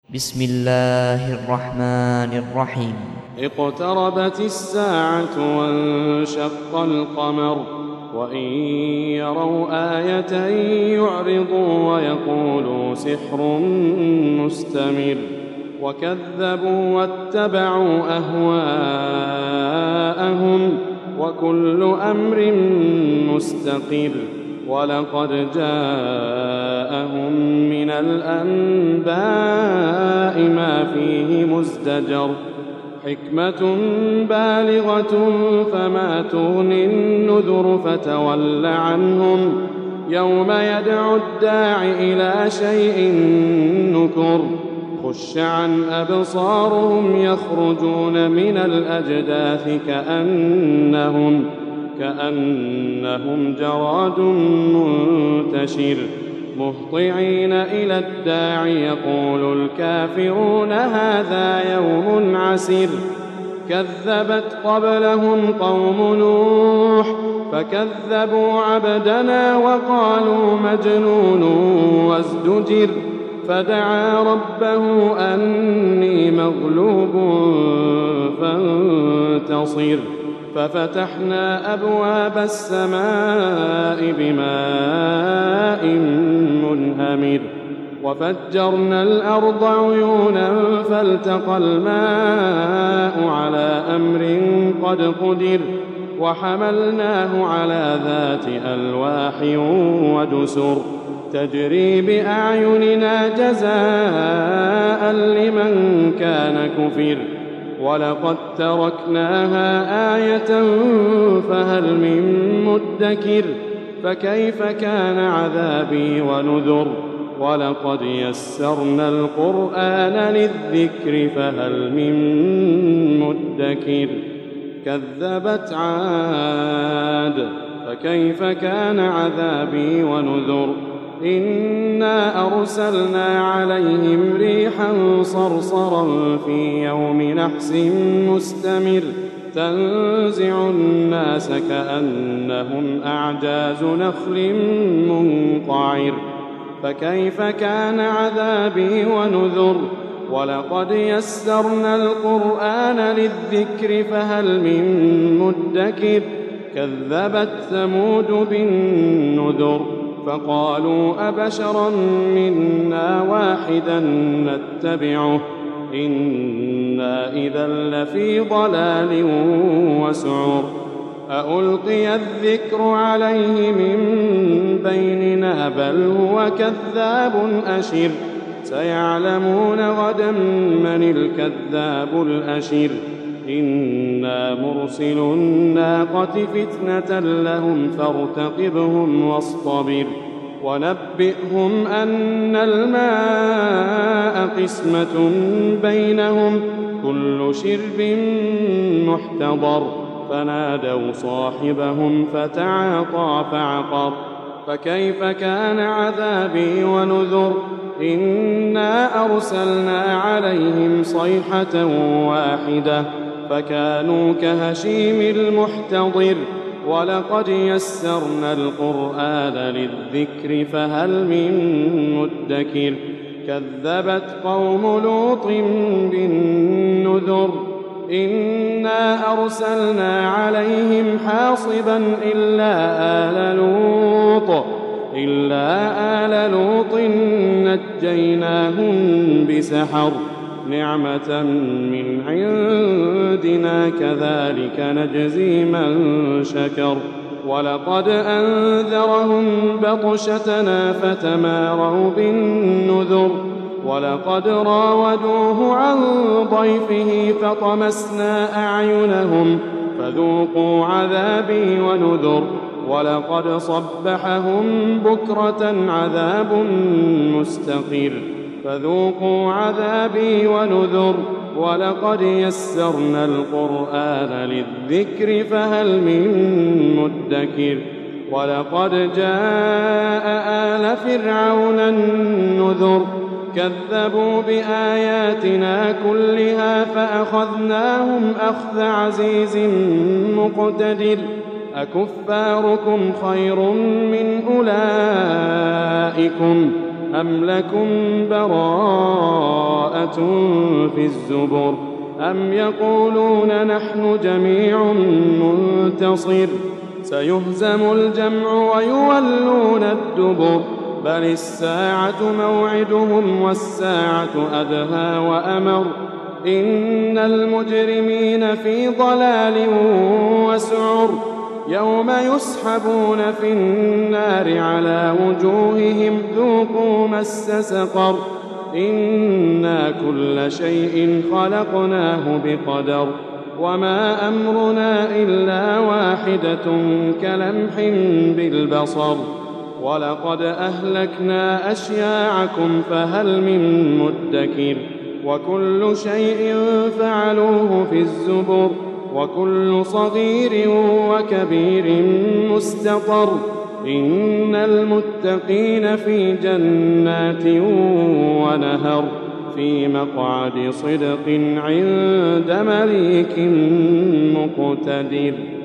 بسم الله الرحمن الرحيم. اقتربت الساعة وانشق القمر وإن يروا آية يعرضوا ويقولوا سحر مستمر وكذبوا واتبعوا أهواءهم وكل أمر مستقر ولقد جاءهم من الأنباء ما فيه مزدجر حكمة بالغة فما تغني النذر فتول عنهم يوم يدعو الداع إلى شيء نكر خش عن أبصارهم يخرجون من الأجداث كأنهم جراد منتشر مهطعين إلى الداع يقول الكافرون هذا يوم عسر كذبت قبلهم قوم نوح فكذبوا عبدنا وقالوا مجنون وازدجر فدعا ربه أني مغلوب فانتصر ففتحنا أبواب السماء بماء منهمر وفجرنا الأرض عيونا فالتقى الماء على أمر قد قدر وحملناه على ذات ألواح ودسر تجري بأعيننا جزاء لمن كان كفر ولقد تركناها آية فهل من مدكر فكيف كان عذابي ونذر ولقد يسرنا القرآن للذكر فهل من مدكر كذبت عاد فكيف كان عذابي ونذر إنا أرسلنا عليهم ريحا صرصرا في يوم نحس مستمر تنزع الناس كأنهم أعجاز نخل منقعر فكيف كان عذابي ونذر ولقد يسرنا القرآن للذكر فهل من مدكر كذبت ثمود بالنذر فقالوا أبشرا منا واحدا نتبعه إنا إذا لفي ضلال وسعر أألقي الذكر عليه من بيننا بل هو كذاب أشر سيعلمون غدا من الكذاب الأشر إنا مرسل الناقة فتنة لهم فارتقبهم واصطبر ونبئهم أن الماء قسمة بينهم كل شرب محتضر فنادوا صاحبهم فتعاطى فعقر فكيف كان عذابي ونذر إنا أرسلنا عليهم صيحة واحدة فكانوا كهشيم المحتضر ولقد يسرنا القرآن للذكر فهل من مدكر كذبت قوم لوط بالنذر إنا أرسلنا عليهم حاصبا إلا آل لوط نجيناهم بسحر نعمة من عندنا كذلك نجزي من شكر ولقد أنذرهم بطشتنا فتماروا بالنذر ولقد راودوه عن ضيفه فطمسنا أعينهم فذوقوا عذابي ونذر ولقد صبحهم بكرة عذاب مستقر فذوقوا عذابي ونذر ولقد يسرنا القرآن للذكر فهل من مدكر ولقد جاء آل فرعون النذر كذبوا بآياتنا كلها فأخذناهم أخذ عزيز مقتدر أكفاركم خير من أولئكم أم لكم براءة في الزبر أم يقولون نحن جميع منتصر سيهزم الجمع ويولون الدبر بل الساعة موعدهم والساعة أدهى وأمر إن المجرمين في ضلال وسعر يوم يسحبون في النار على وجوههم ذوقوا مس سقر إنا كل شيء خلقناه بقدر وما أمرنا إلا واحدة كلمح بالبصر ولقد أهلكنا أشياعكم فهل من مدكر وكل شيء فعلوه في الزبر وكل صغير وكبير مستطر إن المتقين في جنات ونهر في مقعد صدق عند مليك مقتدر.